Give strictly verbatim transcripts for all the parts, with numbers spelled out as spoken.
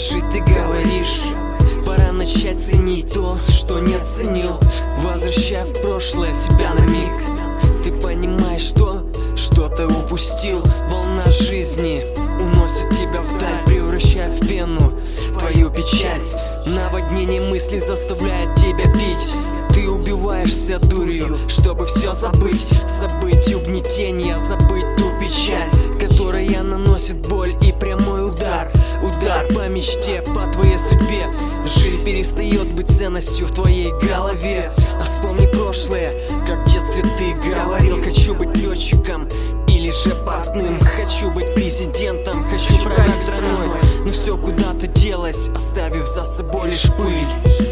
жить, ты говоришь. Пора начать ценить то, что не ценил. Возвращай в прошлое себя на миг. Ты понимаешь, что что-то упустил. Волна жизни уносит тебя вдаль, превращая в пену твою печаль. Наводнение мыслей заставляет тебя пить. Ты убиваешься дурью, чтобы все забыть. Забыть угнетение, забыть ту печаль, которая наносит боль и прямой удар. Удар по мечте, по твоей судьбе. Жизнь перестает быть ценностью в твоей голове. А вспомни прошлое, как в детстве ты говорил: хочу быть летчиком или же портным, хочу быть президентом, хочу править страной. Но все куда-то делось, оставив за собой лишь пыль.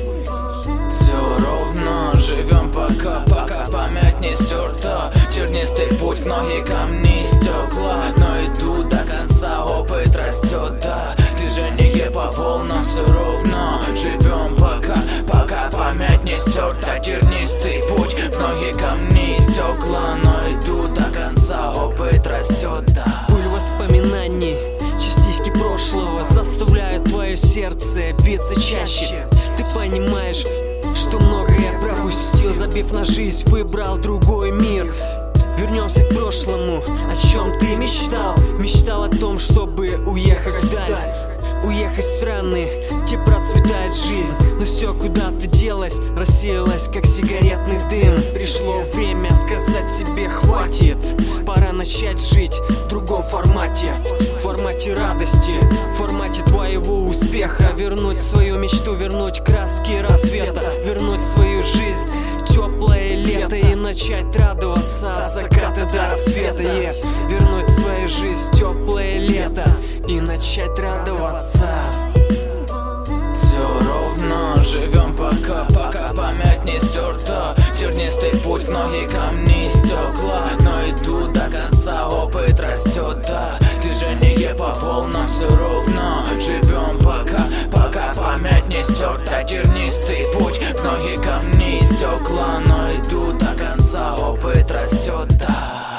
Все ровно, живем пока, пока память не стерта. Тернистый путь, в ноги камни и стекла, но иду до конца, опыт растет, да. Движение по волнам, все ровно, живем пока, пока память не стерта. Тернистый путь, в ноги камни и стекла, но иду до конца, опыт растет, да. Пыль воспоминаний, частички прошлого заставляют твое сердце биться чаще. Ты понимаешь, что многое пропустил, забив на жизнь, выбрал другой мир. Вернемся к прошлому, о чем ты мечтал. Мечтал о том, чтобы уехать вдаль, уехать в страны, где процветает жизнь. Но все куда-то делось, рассеялось, как сигаретный дым. Пришло время сказать себе хватит. Пора начать жить в другом формате, в формате радости, в формате твоего успеха. Вернуть свою мечту, вернуть краски рассвета, вернуть свою жизнь теплое лето и начать радоваться от заката до рассвета. Yeah. Вернуть свою жизнь теплое лето и начать радоваться. Все ровно, живем пока, пока память не стерта. Тернистый путь, в ноги камни и стекла, но иду до конца, опыт растет, да. Движение по волнам, все ровно, живем пока, пока память не стерта. Тернистый путь, в ноги камни и стекла, но иду до конца, опыт растет, да.